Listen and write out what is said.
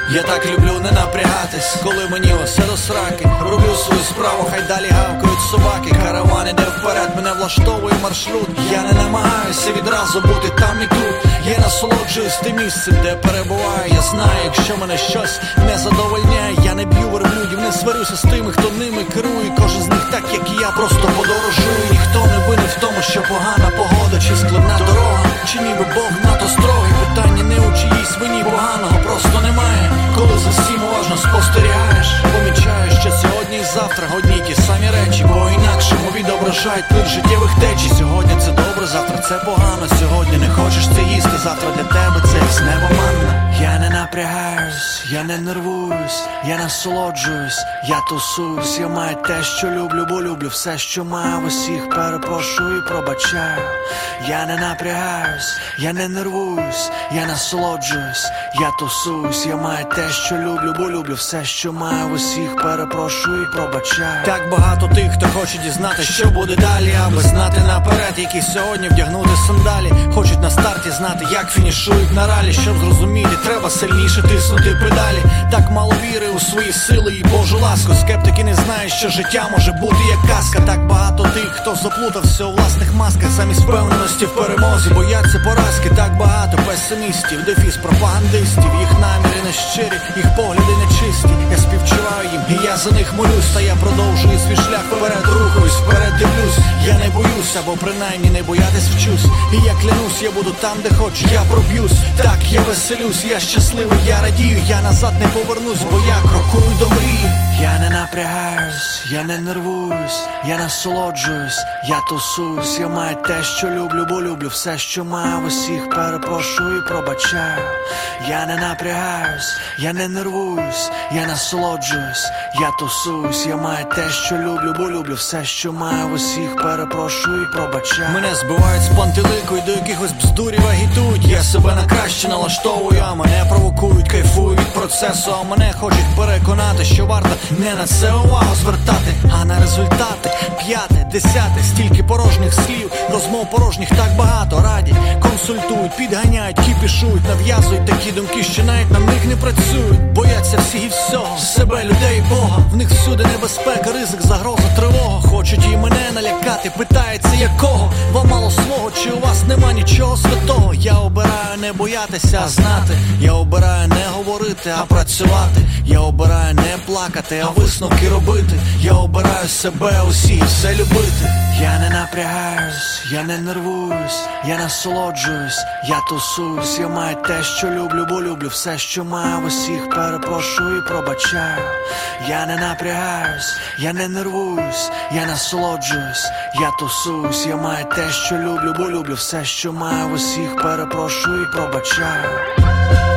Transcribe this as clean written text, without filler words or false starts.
Я так люблю не напрягатись, коли мені осе до сраки. Роблю свою справу, хай далі гавкають собаки. Караван іде вперед, мене влаштовує маршрут. Я не намагаюся відразу бути там і тут. Я насолоджуюсь тим місцем, де перебуваю. Я знаю, якщо мене щось не задовольняє, я не б'ю верблюдів, не сварюся з тими, хто ними керує. Кожен з них так, як і я, просто подорожую. Ніхто не винен в тому, що погана погода чи складна дорога, чи ніби Бог надто строгий. Питання не у чиїсь вині, поганого просто немає. Коли за всім уважно спостерігаєш, помічаєш, що сьогодні і завтра одні й ті самі речі, по-інакшому відображають плин життєвих течій. Сьогодні це добре, завтра це погано. Сьогодні не хочеш це їсти, завтра для тебе це з неба манна. Я не напрягаюсь, я не нервуюсь, я насолоджуюсь, я тусуюсь. Я маю те, що люблю, бо люблю все, що маю. Усіх перепрошую і пробачаю. Я не напрягаюсь, я не нервуюсь, я насолоджуюсь, я тусуюсь. Я маю те, що люблю, бо люблю все, що маю. Усіх перепрошую і пробачаю. Так багато тих, хто хоче дізнати, що буде далі, аби знати наперед, які сьогодні вдягнути сандалі. Хочуть на старті знати, як фінішують на ралі. Щоб зрозуміти, треба сильніше тиснути педалі. Так мало віри у свої сили і Божу ласку. Скептики не знають, що життя може бути як казка. Так багато тих, хто заплутався у власних масках, замість впевненості в перемозі бояться поразки. Так багато песимістів, дефіс пропагандистів. Їх наміри нещирі, їх погляди нечисті. Я співчуваю їм і я за них молюсь. Та я продовжую свій шлях вперед, рухаюсь, вперед дивлюсь. Я не боюся, бо принаймні не боятись вчусь. І я клянусь, я буду там, де хочу, я проб'юсь. Так, я веселюсь, я щасливий, я радію. Я назад не повернусь, бо я крокую до мрії. Я не напрягаюсь, я не нервуюсь, я насолоджуюсь, я тусуюсь. Я маю те, що люблю, бо люблю все, що маю. Усіх перепрошую і пробачаю. Я не напрягаюсь, я не нервуюсь, я насолоджуюсь, я тусуюсь. Я маю те, що люблю, бо люблю все, що маю. Усіх перепрошую і пробачаю. Мене збивають з пантелику і до якихось бздурів агітують. Я себе на краще налаштовую, а мене провокують. Кайфую від процесу, а мене хочуть переконати, що варто не на це увагу звертати, а на результати. 5, 10, стільки порожніх слів, розмов порожніх так багато. Радять, консультують, підганяють, кіпішують, нав'язують такі думки, що навіть на них не працюють. Бояться всіх і всього, себе, людей і Бога. В них всюди небезпека, ризик, загроза, тривога. Хочуть і мене налякати, питається якого. Вам мало свого, чи у вас нема нічого святого? Я обираю не боятися, а знати. Я обираю не говорити, а працювати. Я обираю не плакати, а висновки робити. Я обираю себе, усі, все любити. Я не напрягаюсь, я не нервуюсь, я насолоджуюсь, я тусуюсь. Я маю те, що люблю, бо люблю все, що маю. Усіх перепрошую і пробачаю. Я не напрягаюсь, я не нервуюсь, я насолоджуюсь, я тусуюсь. Я маю те, що люблю, бо люблю все, що маю. Усіх перепрошую і пробачаю.